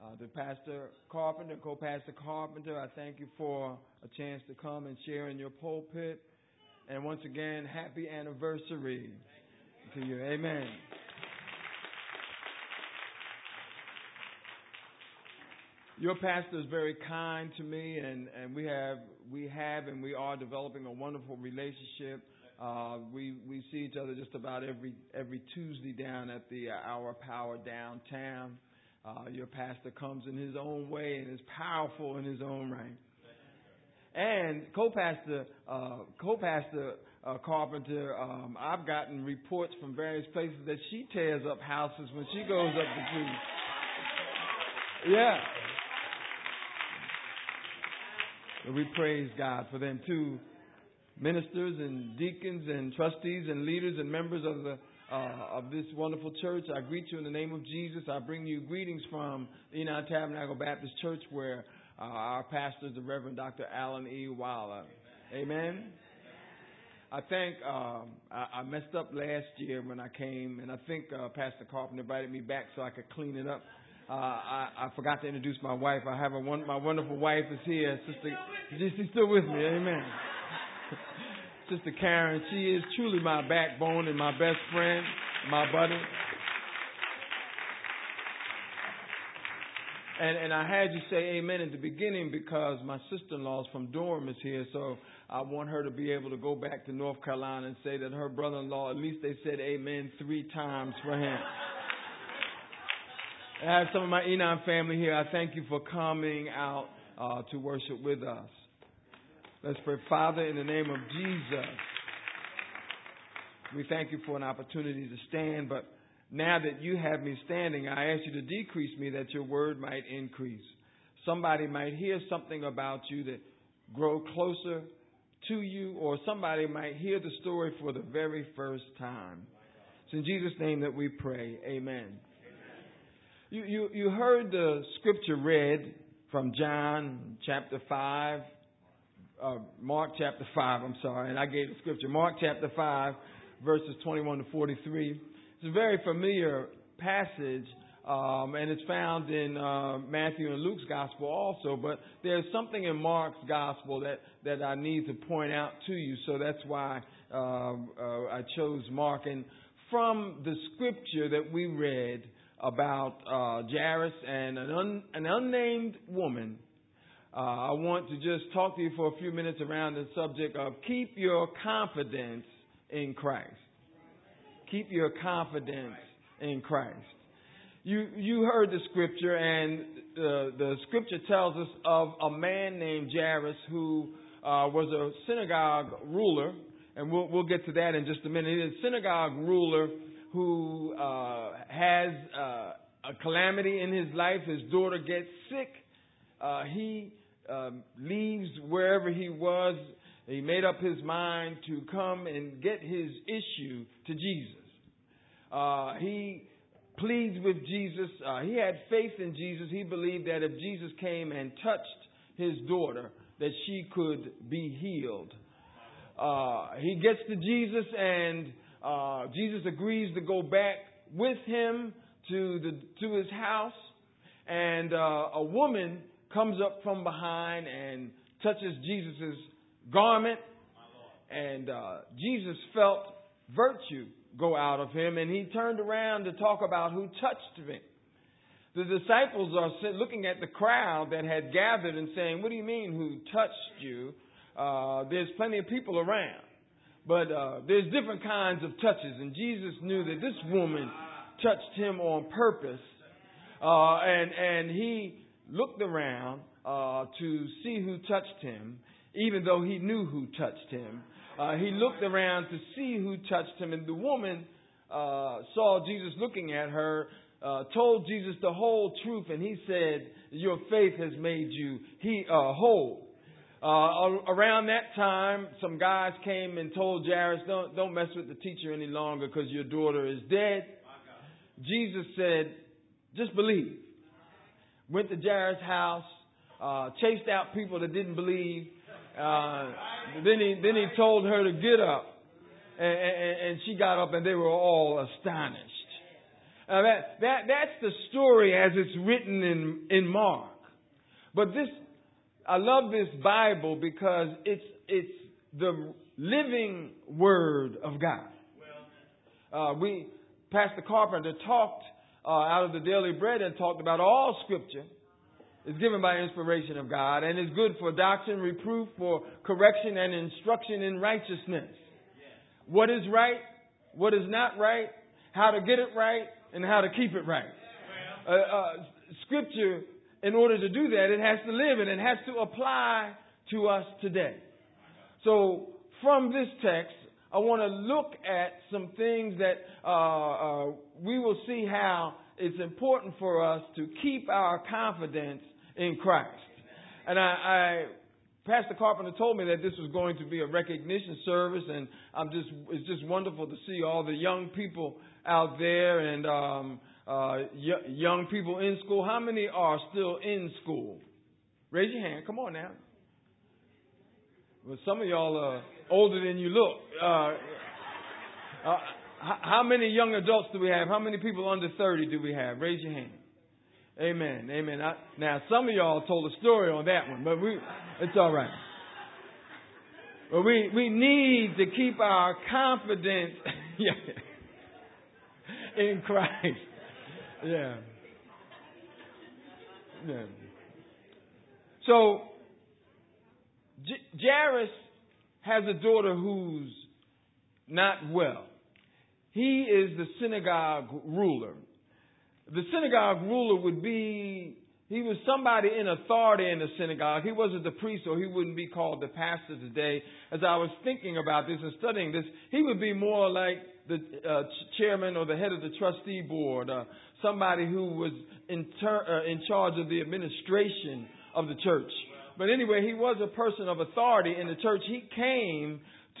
To Pastor Carpenter, Co-Pastor Carpenter, I thank you for a chance to come and share in your pulpit. And once again, happy anniversary to you. Amen. Your pastor is very kind to me, and we have and we are developing a wonderful relationship. We see each other just about every Tuesday down at the Hour of Power downtown. Your pastor comes in his own way and is powerful in his own right. And co-pastor Carpenter, I've gotten reports from various places that she tears up houses when she goes up to preach. Yeah. So we praise God for them too. Ministers and deacons and trustees and leaders and members of this wonderful church, I greet you in the name of Jesus. I bring you greetings from the United Tabernacle Baptist Church, where our pastor is the Reverend Dr. Alan E. Wilder. Amen. I think I messed up last year when I came, and I think Pastor Carpenter invited me back so I could clean it up. I forgot to introduce my wife. I have my wonderful wife is here. Sister, she's still with me. Amen. Sister Karen, she is truly my backbone and my best friend, my buddy. And I had you say amen at the beginning because my sister-in-law from Durham is here, so I want her to be able to go back to North Carolina and say that her brother-in-law, at least they said amen 3 times for him. I have some of my Enon family here. I thank you for coming out to worship with us. Let's pray. Father, in the name of Jesus, we thank you for an opportunity to stand, but now that you have me standing, I ask you to decrease me that your word might increase. Somebody might hear something about you that grow closer to you, or somebody might hear the story for the very first time. It's in Jesus' name that we pray. Amen. You heard the scripture read from John chapter 5. Mark chapter 5, and I gave the scripture. Mark chapter 5, verses 21 to 43. It's a very familiar passage, and it's found in Matthew and Luke's gospel also, but there's something in Mark's gospel that I need to point out to you, so that's why I chose Mark. And from the scripture that we read about Jairus and an unnamed woman, I want to just talk to you for a few minutes around the subject of keep your confidence in Christ. Keep your confidence in Christ. You heard the scripture, and the scripture tells us of a man named Jairus who was a synagogue ruler, and we'll get to that in just a minute. He's a synagogue ruler who has a calamity in his life. His daughter gets sick. He leaves wherever he was. He made up his mind to come and get his issue to Jesus. He pleads with Jesus. He had faith in Jesus. He believed that if Jesus came and touched his daughter, that she could be healed. He gets to Jesus, and Jesus agrees to go back with him to his house, and a woman comes up from behind and touches Jesus' garment, and Jesus felt virtue go out of him, and he turned around to talk about who touched him. The disciples are looking at the crowd that had gathered and saying, "What do you mean, who touched you? There's plenty of people around, but there's different kinds of touches." And Jesus knew that this woman touched him on purpose, and he looked around to see who touched him, even though he knew who touched him. He looked around to see who touched him, and the woman saw Jesus looking at her, told Jesus the whole truth, and he said, "Your faith has made you whole." Around that time, some guys came and told Jairus, don't mess with the teacher any longer because your daughter is dead. Jesus said, "Just believe." Went to Jairus' house, chased out people that didn't believe. Then he told her to get up, and she got up, and they were all astonished. That's the story as it's written in Mark. But I love this Bible because it's the living Word of God. Pastor Carpenter talked out of the Daily Bread and talked about all Scripture is given by inspiration of God and is good for doctrine, reproof, for correction and instruction in righteousness. What is right, what is not right, how to get it right, and how to keep it right. Scripture, in order to do that, it has to live and it has to apply to us today. So from this text, I want to look at some things that we will see how it's important for us to keep our confidence in Christ. And Pastor Carpenter told me that this was going to be a recognition service, and it's just wonderful to see all the young people out there and young people in school. How many are still in school? Raise your hand. Come on now. Well, some of y'all are older than you look. How many young adults do we have? How many people under 30 do we have? Raise your hand. Amen. Amen. Now, some of y'all told a story on that one, but it's all right. But we need to keep our confidence in Christ. Yeah. So, Jairus has a daughter who's not well. He is the synagogue ruler. The synagogue ruler he was somebody in authority in the synagogue. He wasn't the priest, so he wouldn't be called the pastor today. As I was thinking about this and studying this, he would be more like the chairman or the head of the trustee board, somebody who was in charge of the administration of the church. But anyway, he was a person of authority in the church. He came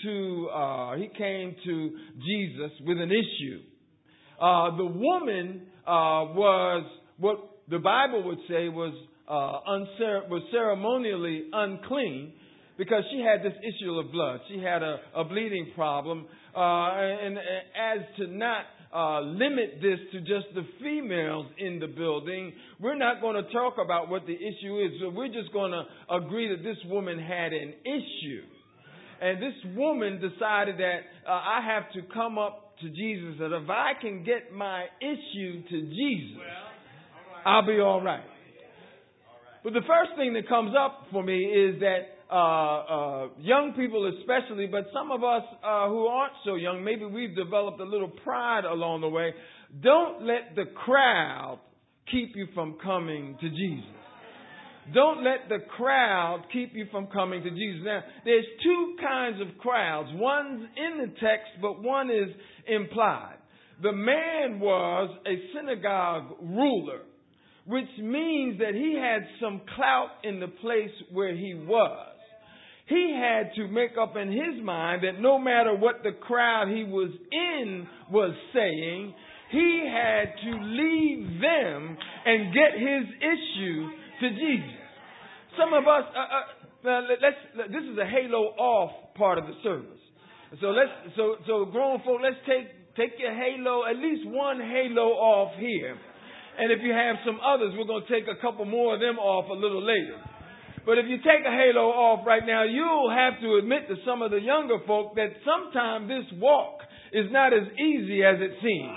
to Jesus with an issue. The woman was what the Bible would say was ceremonially unclean because she had this issue of blood. She had a bleeding problem, and as to not limit this to just the females in the building, we're not going to talk about what the issue is. So we're just going to agree that this woman had an issue. And this woman decided that I have to come up to Jesus, that if I can get my issue to Jesus, I'll be all right. But the first thing that comes up for me is that young people especially, but some of us who aren't so young, maybe we've developed a little pride along the way. Don't let the crowd keep you from coming to Jesus. Don't let the crowd keep you from coming to Jesus. Now, there's two kinds of crowds. One's in the text, but one is implied. The man was a synagogue ruler, which means that he had some clout in the place where he was. He had to make up in his mind that no matter what the crowd he was in was saying, he had to leave them and get his issue to Jesus. Some of us, this is a halo off part of the service. So grown folk, let's take your halo, at least one halo off here. And if you have some others, we're going to take a couple more of them off a little later. But if you take a halo off right now, you'll have to admit to some of the younger folk that sometimes this walk is not as easy as it seems.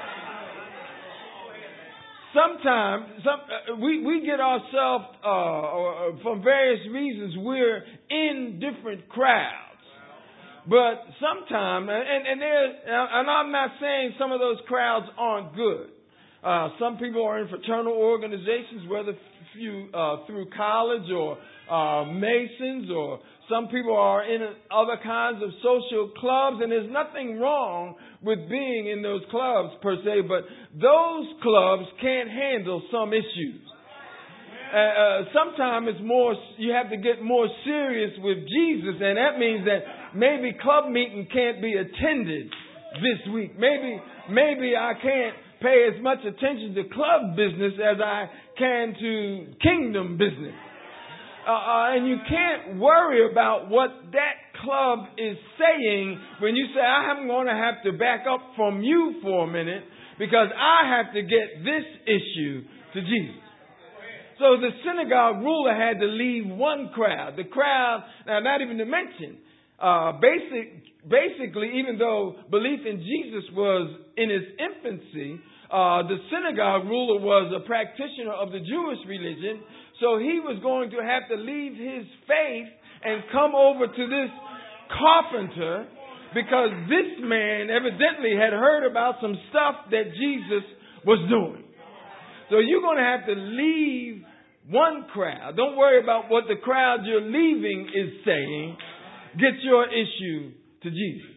Sometimes we get ourselves, from various reasons, we're in different crowds. But sometimes, and I'm not saying some of those crowds aren't good. Some people are in fraternal organizations, whether through college or Masons, or some people are in other kinds of social clubs, and there's nothing wrong with being in those clubs per se, but those clubs can't handle some issues. Sometimes it's more, you have to get more serious with Jesus, and that means that maybe club meeting can't be attended this week. Maybe I can't pay as much attention to club business as I can to kingdom business. And you can't worry about what that club is saying when you say, I'm going to have to back up from you for a minute because I have to get this issue to Jesus. So the synagogue ruler had to leave one crowd. The crowd, now not even to mention, basically, even though belief in Jesus was in its infancy, the synagogue ruler was a practitioner of the Jewish religion. So he was going to have to leave his faith and come over to this carpenter, because this man evidently had heard about some stuff that Jesus was doing. So you're going to have to leave one crowd. Don't worry about what the crowd you're leaving is saying. Get your issue to Jesus.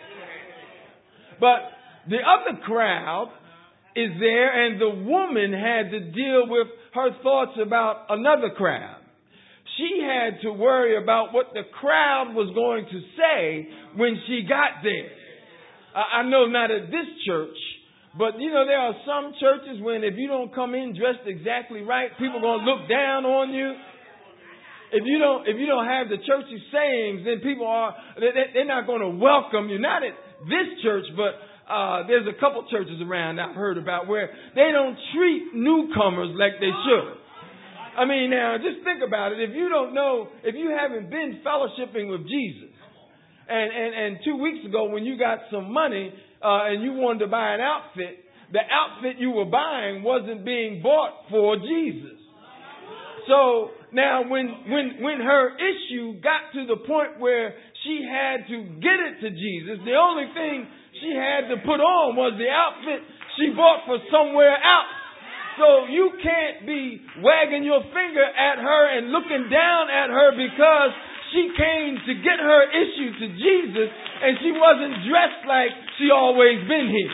But the other crowd is there, and the woman had to deal with her thoughts about another crowd. She had to worry about what the crowd was going to say when she got there. I know not at this church, but you know, there are some churches when if you don't come in dressed exactly right, people are going to look down on you. If you don't have the churchy sayings, then they're not going to welcome you. Not at this church, but there's a couple churches around I've heard about where they don't treat newcomers like they should. I mean, now just think about it. If you don't know, if you haven't been fellowshipping with Jesus, and 2 weeks ago when you got some money and you wanted to buy an outfit, the outfit you were buying wasn't being bought for Jesus. So now when her issue got to the point where she had to get it to Jesus, the only thing she had to put on was the outfit she bought for somewhere else. So you can't be wagging your finger at her and looking down at her because she came to get her issue to Jesus and she wasn't dressed like she always been here.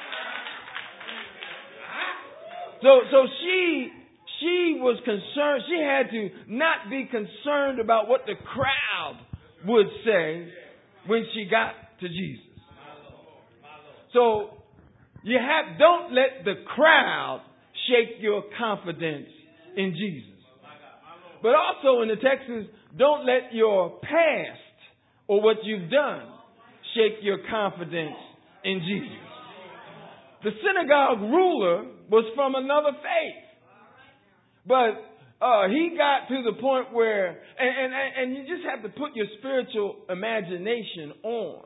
So she was concerned. She had to not be concerned about what the crowd would say when she got to Jesus. So don't let the crowd shake your confidence in Jesus. But also in the text is, don't let your past or what you've done shake your confidence in Jesus. The synagogue ruler was from another faith. But he got to the point where, and you just have to put your spiritual imagination on.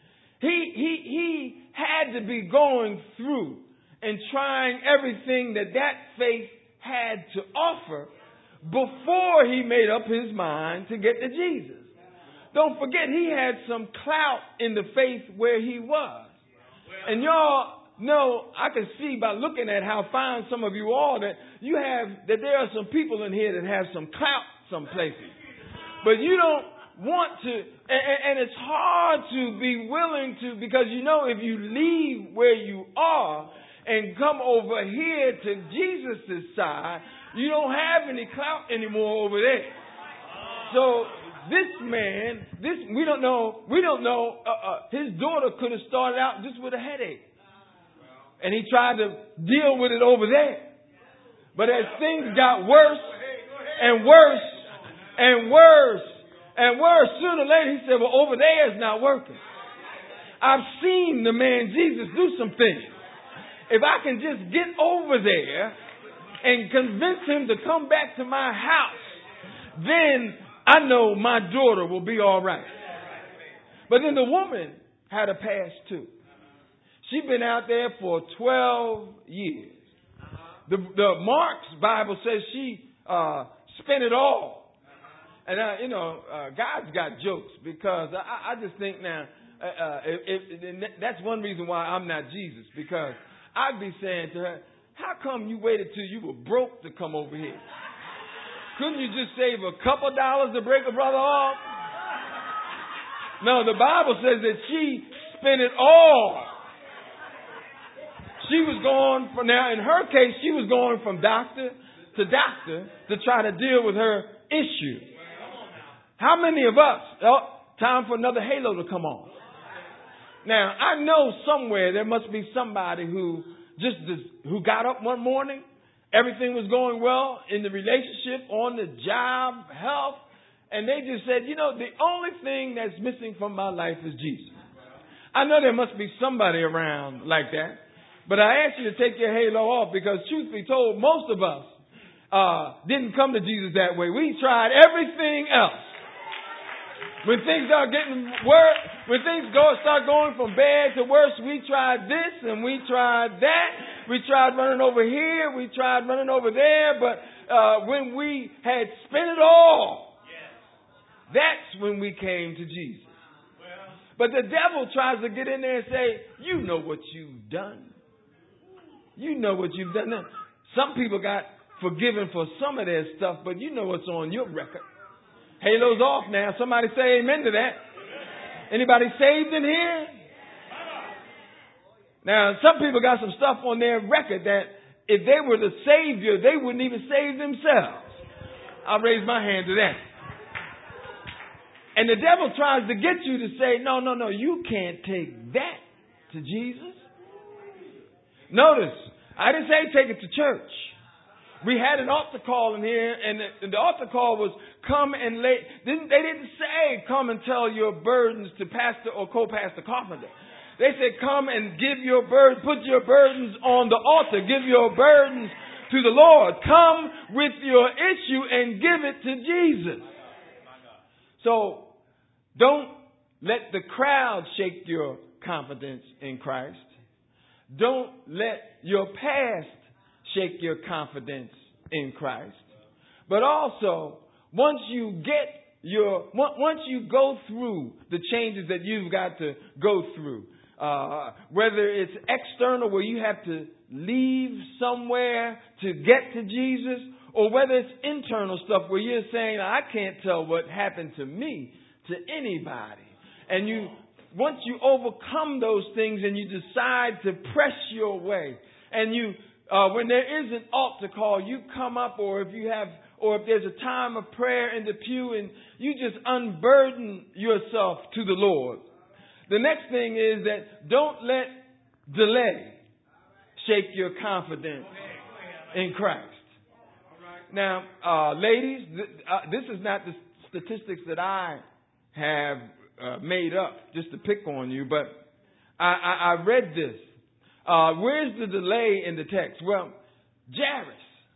He had to be going through and trying everything that faith had to offer before he made up his mind to get to Jesus. Don't forget, he had some clout in the faith where he was. And y'all know, I can see by looking at how fine some of you are that there are some people in here that have some clout some places. But you don't want to, and it's hard to be willing to, because you know if you leave where you are and come over here to Jesus' side, you don't have any clout anymore over there. So this man, we don't know, his daughter could have started out just with a headache. And he tried to deal with it over there. But as things got worse and worse and worse and worse, sooner or later he said, well, over there is not working. I've seen the man Jesus do some things. If I can just get over there and convince him to come back to my house, then I know my daughter will be all right. But then the woman had a past too. She'd been out there for 12 years. The Mark's Bible says she spent it all. And, God's got jokes because I just think now, that's one reason why I'm not Jesus, because I'd be saying to her, how come you waited till you were broke to come over here? Couldn't you just save a couple dollars to break a brother off? No, the Bible says that she spent it all. She was going from, now in her case, she was going from doctor to doctor to try to deal with her issue. How many of us, time for another halo to come on. Now, I know somewhere there must be somebody who got up one morning, everything was going well in the relationship, on the job, health, and they just said, the only thing that's missing from my life is Jesus. I know there must be somebody around like that. But I asked you to take your halo off because, truth be told, most of us didn't come to Jesus that way. We tried everything else. When things are getting worse, when things start going from bad to worse, we tried this and we tried that. We tried running over here. We tried running over there. But when we had spent it all, that's when we came to Jesus. But the devil tries to get in there and say, you know what you've done. You know what you've done. Now, some people got forgiven for some of their stuff, but you know what's on your record. Halo's off now. Somebody say amen to that. Anybody saved in here? Now, some people got some stuff on their record that if they were the Savior, they wouldn't even save themselves. I'll raise my hand to that. And the devil tries to get you to say, no, you can't take that to Jesus. Notice, I didn't say take it to church. We had an altar call in here, and the altar call was come and lay. They didn't say come and tell your burdens to Pastor or co-pastor Carpenter. They said come and give your burdens, put your burdens on the altar, give your burdens to the Lord. Come with your issue and give it to Jesus. So don't let the crowd shake your confidence in Christ. Don't let your past shake your confidence in Christ. But also, once you go through the changes that you've got to go through, whether it's external where you have to leave somewhere to get to Jesus, or whether it's internal stuff where you're saying, I can't tell what happened to me to anybody. And once you overcome those things and you decide to press your way, and when there is an altar call, you come up, or if there's a time of prayer in the pew, and you just unburden yourself to the Lord. The next thing is that don't let delay shake your confidence in Christ. Now, ladies, this is not the statistics that I have made up just to pick on you, but I read this. Where's the delay in the text? Well, Jairus,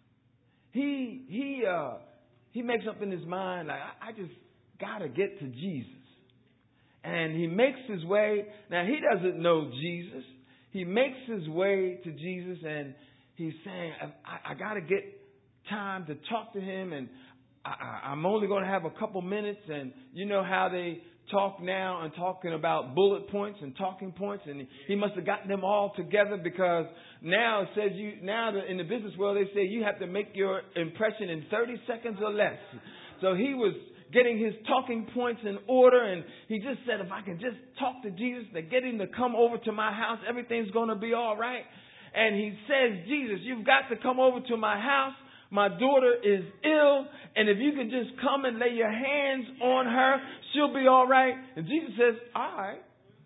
he makes up in his mind, like, I just got to get to Jesus. And he makes his way. Now, he doesn't know Jesus. He makes his way to Jesus, and he's saying, I got to get time to talk to him, and I'm only going to have a couple minutes. And you know how they talk now and talking about bullet points and talking points, and he must have gotten them all together, because now it says in the business world they say you have to make your impression in 30 seconds or less. So he was getting his talking points in order, and he just said, if I can just talk to Jesus to get him to come over to my house, everything's going to be all right. And he says, Jesus, you've got to come over to my house. My daughter is ill, and if you can just come and lay your hands on her, she'll be all right. And Jesus says, all right.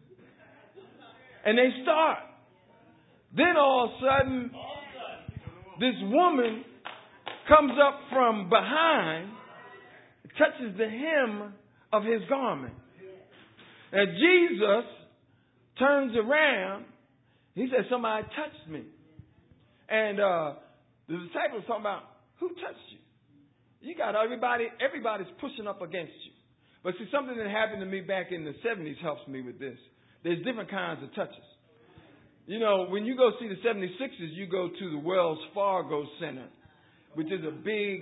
And they start. Then all of a sudden, this woman comes up from behind, touches the hem of his garment. And Jesus turns around. He says, somebody touched me. And the disciples talking about, who touched you? You got everybody's pushing up against you. But see, something that happened to me back in the 70s helps me with this. There's different kinds of touches. You know, when you go see the 76ers, you go to the Wells Fargo Center, which is a big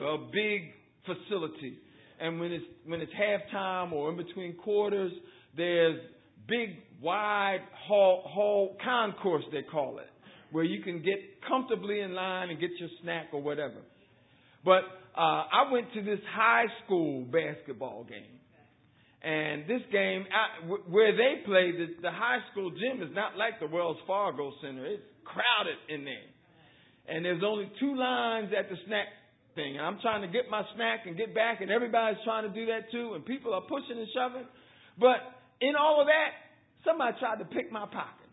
facility. And when it's halftime or in between quarters, there's big, wide hall concourse, they call it, where you can get comfortably in line and get your snack or whatever. But I went to this high school basketball game. And this game, where they play, the high school gym is not like the Wells Fargo Center. It's crowded in there. And there's only 2 lines at the snack thing. And I'm trying to get my snack and get back, and everybody's trying to do that too. And people are pushing and shoving. But in all of that, somebody tried to pick my pocket.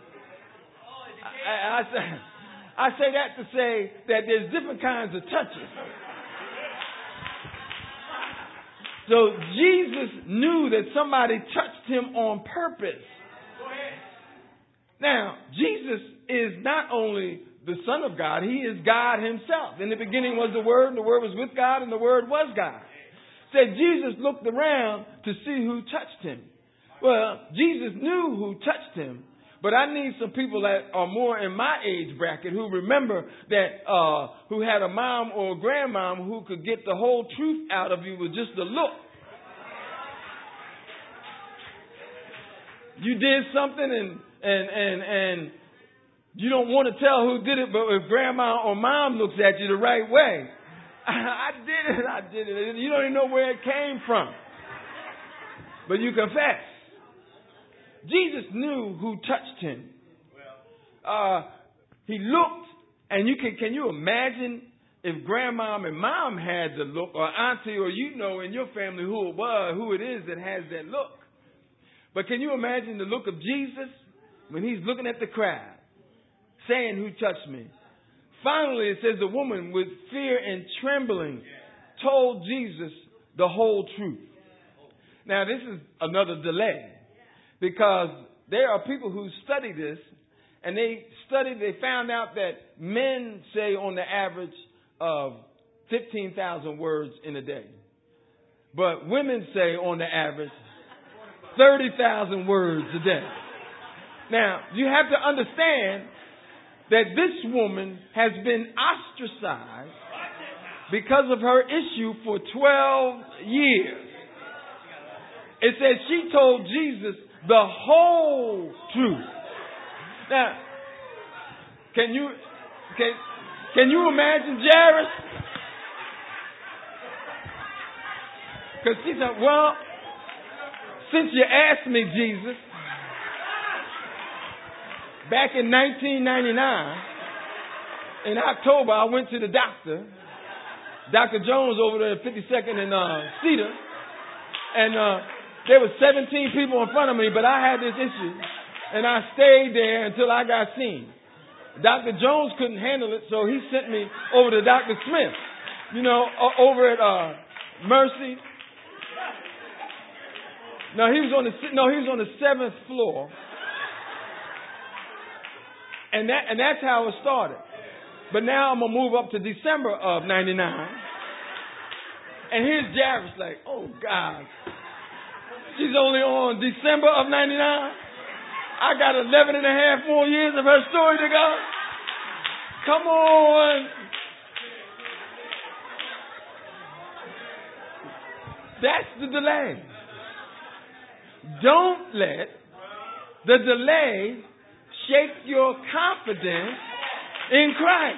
I say that to say that there's different kinds of touches. So Jesus knew that somebody touched him on purpose. Now, Jesus is not only the Son of God, he is God himself. In the beginning was the Word, and the Word was with God, and the Word was God. Said Jesus looked around to see who touched him. Well, Jesus knew who touched him, but I need some people that are more in my age bracket who remember that, who had a mom or a grandmom who could get the whole truth out of you with just a look. You did something and you don't want to tell who did it, but if grandma or mom looks at you the right way, I did it. You don't even know where it came from. But you confess. Jesus knew who touched him. He looked, and can you imagine if grandmom and mom had the look, or auntie, or in your family who it is that has that look. But can you imagine the look of Jesus when he's looking at the crowd, saying, who touched me? Finally, it says the woman with fear and trembling told Jesus the whole truth. Now, this is another delay because there are people who study this, and they found out that men say on the average of 15,000 words in a day. But women say on the average 30,000 words a day. Now, you have to understand that this woman has been ostracized because of her issue for 12 years. It says she told Jesus the whole truth. Now, can you imagine Jairus? Because she said, well, since you asked me, Jesus, back in 1999, in October, I went to the doctor, Dr. Jones over there at 52nd and Cedar, and there were 17 people in front of me, but I had this issue, and I stayed there until I got seen. Dr. Jones couldn't handle it, so he sent me over to Dr. Smith, over at Mercy. No, he was on the 7th floor. And that's how it started. But now I'm going to move up to December of 99. And here's Jairus like, oh God, she's only on December of 99. I got 11 and a half more years of her story to go. Come on. That's the delay. Don't let the delay shake your confidence in Christ.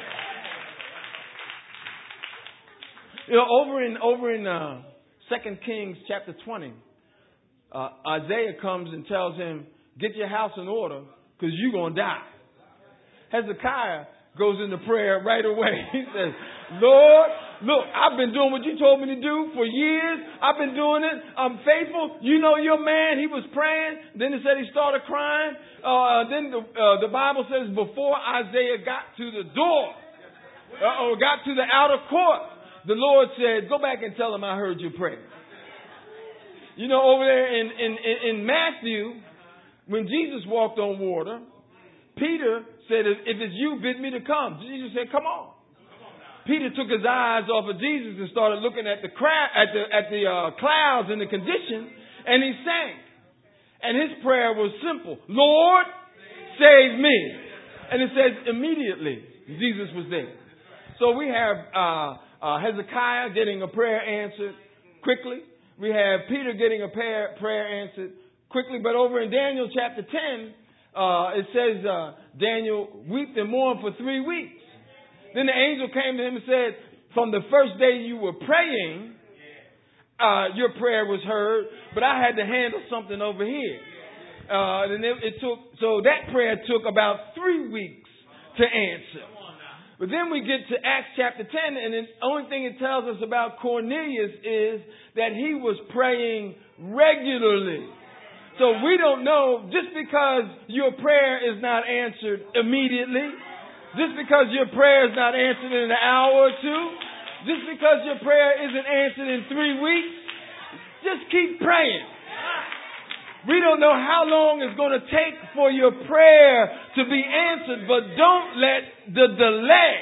Over in 2 Kings chapter 20, Isaiah comes and tells him, get your house in order because you're going to die. Hezekiah goes into prayer right away. He says, Lord, look, I've been doing what you told me to do for years. I've been doing it. I'm faithful. You know your man. He was praying. Then it said he started crying. Then the Bible says before Isaiah got to the door, or got to the outer court, the Lord said, go back and tell him I heard your prayer. Over there in Matthew, when Jesus walked on water, Peter said, if it's you, bid me to come. Jesus said, come on. Peter took his eyes off of Jesus and started looking at the clouds and the condition, and he sank. And his prayer was simple. Lord, save me. And it says immediately Jesus was there. So we have Hezekiah getting a prayer answered quickly. We have Peter getting a prayer answered quickly. But over in Daniel chapter 10, it says Daniel wept and mourned for 3 weeks. Then the angel came to him and said, from the first day you were praying, your prayer was heard, but I had to handle something over here. And so that prayer took about 3 weeks to answer. But then we get to Acts chapter 10, and the only thing it tells us about Cornelius is that he was praying regularly. So we don't know, just because your prayer is not answered immediately, just because your prayer is not answered in an hour or two, just because your prayer isn't answered in 3 weeks, just keep praying. We don't know how long it's going to take for your prayer to be answered, but don't let the delay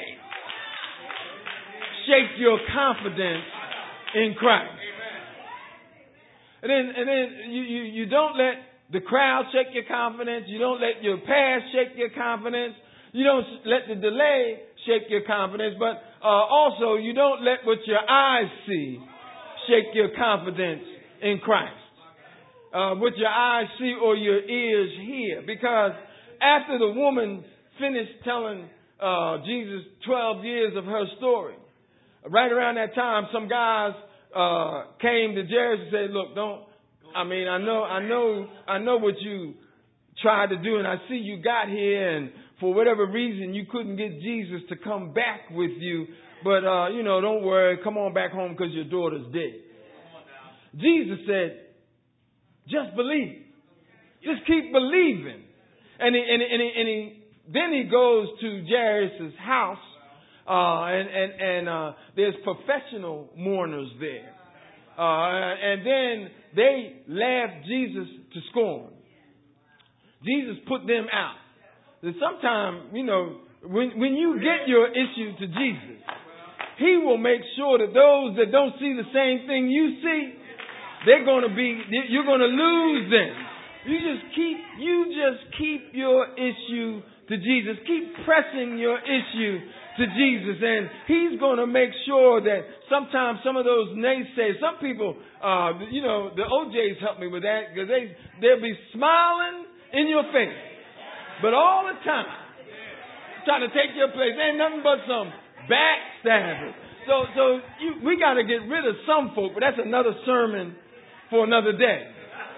shake your confidence in Christ. And then you don't let the crowd shake your confidence. You don't let your past shake your confidence. You don't let the delay shake your confidence, but also you don't let what your eyes see shake your confidence in Christ. What your eyes see or your ears hear. Because after the woman finished telling Jesus 12 years of her story, right around that time, some guys came to Jairus and said, look, I know what you tried to do, and I see you got here, and for whatever reason, you couldn't get Jesus to come back with you. But, don't worry. Come on back home because your daughter's dead. Jesus said, just believe. Just keep believing. And then he goes to Jairus' house, and there's professional mourners there. And then they laughed Jesus to scorn. Jesus put them out. Sometimes, when you get your issue to Jesus, He will make sure that those that don't see the same thing you see, you're going to lose them. You just keep your issue to Jesus. Keep pressing your issue to Jesus, and He's going to make sure that sometimes some of those naysayers, some people, the OJs help me with that because they'll be smiling in your face, but all the time trying to take your place. Ain't nothing but some backstabbers. So we got to get rid of some folk, but that's another sermon for another day.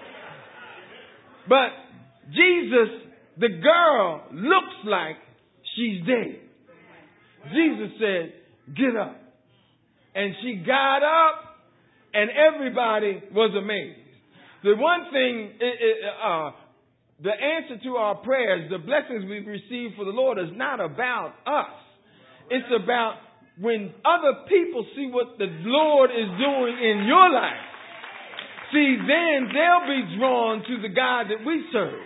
But Jesus, the girl looks like she's dead. Jesus said, get up. And she got up, and everybody was amazed. The one thing, the answer to our prayers, the blessings we've received for the Lord is not about us. It's about when other people see what the Lord is doing in your life. See, then they'll be drawn to the God that we serve.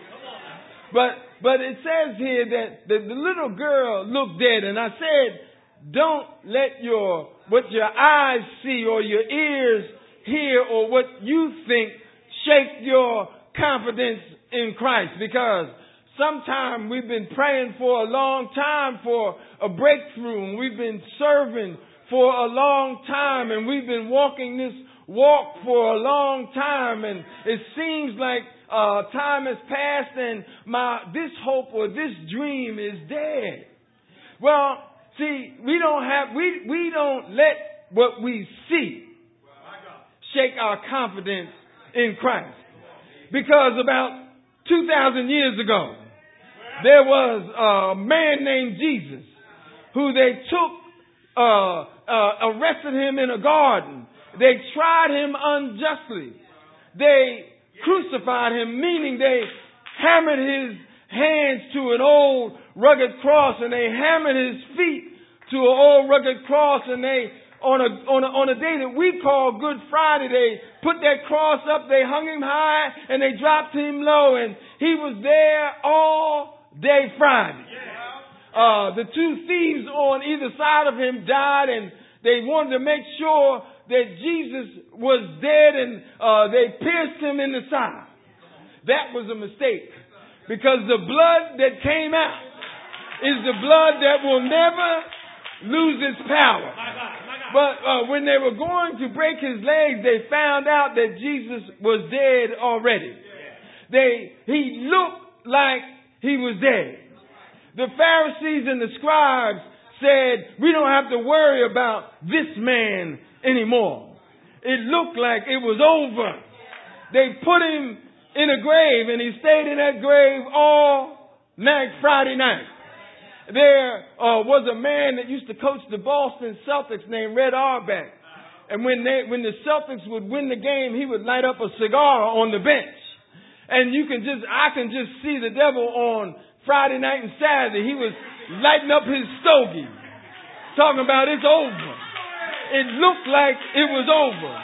But it says here that the little girl looked dead. And I said, don't let what your eyes see or your ears hear or what you think shake your confidence in Christ. Because sometimes we've been praying for a long time for a breakthrough. And we've been serving for a long time. And we've been walking this walk for a long time. And it seems like time has passed and this hope or this dream is dead. Well, see, we don't let what we see shake our confidence in Christ. Because about 2,000 years ago, there was a man named Jesus who they took, arrested him in a garden. They tried him unjustly. They crucified him, meaning they hammered his hands to an old rugged cross, and they hammered his feet to an old rugged cross, and they on a day that we call Good Friday, they put that cross up, they hung him high, and they dropped him low, and he was there all day Friday. The two thieves on either side of him died, and they wanted to make sure that Jesus was dead, and they pierced him in the side. That was a mistake, because the blood that came out is the blood that will never lose its power. But when they were going to break his legs, they found out that Jesus was dead already. He looked like he was dead. The Pharisees and the scribes said, we don't have to worry about this man anymore. It looked like it was over. They put him in a grave, and he stayed in that grave all night Friday night. There was a man that used to coach the Boston Celtics named Red Auerbach. And when the Celtics would win the game, he would light up a cigar on the bench. And I can just see the devil on Friday night and Saturday. He was lighting up his stogie, talking about it's over. It looked like it was over.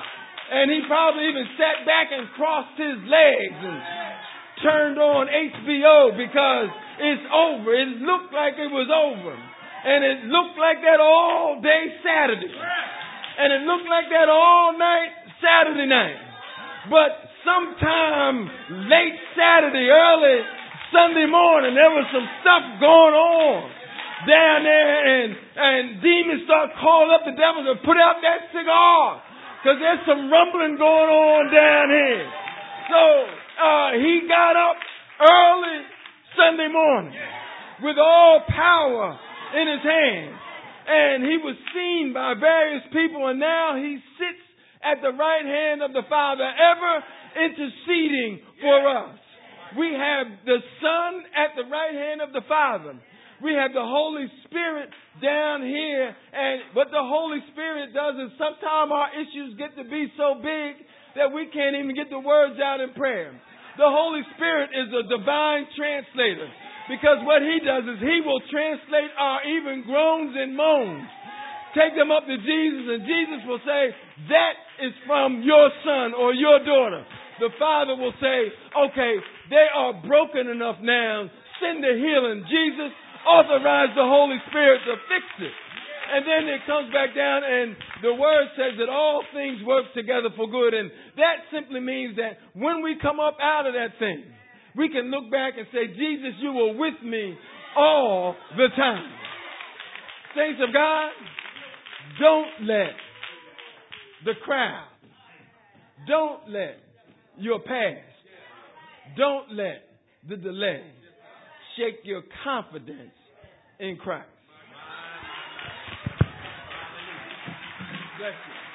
And he probably even sat back and crossed his legs and turned on HBO because it's over. It looked like it was over. And it looked like that all day Saturday. And it looked like that all night Saturday night. But sometime late Saturday, early Sunday morning, there was some stuff going on down there, and demons start calling up the devil to put out that cigar, because there's some rumbling going on down here. So he got up early Sunday morning with all power in his hand, and he was seen by various people, and now he sits at the right hand of the Father, ever interceding for us. We have the Son at the right hand of the Father. We have the Holy Spirit down here. And what the Holy Spirit does is sometimes our issues get to be so big that we can't even get the words out in prayer. The Holy Spirit is a divine translator, because what He does is He will translate our even groans and moans. Take them up to Jesus, and Jesus will say, that is from your son or your daughter. The Father will say, okay, they are broken enough now. Send the healing. Jesus, authorize the Holy Spirit to fix it. And then it comes back down, and the Word says that all things work together for good. And that simply means that when we come up out of that thing, we can look back and say, Jesus, you were with me all the time. Saints of God, don't let the crowd, don't let your past, don't let the delay shake your confidence in Christ. Bless you.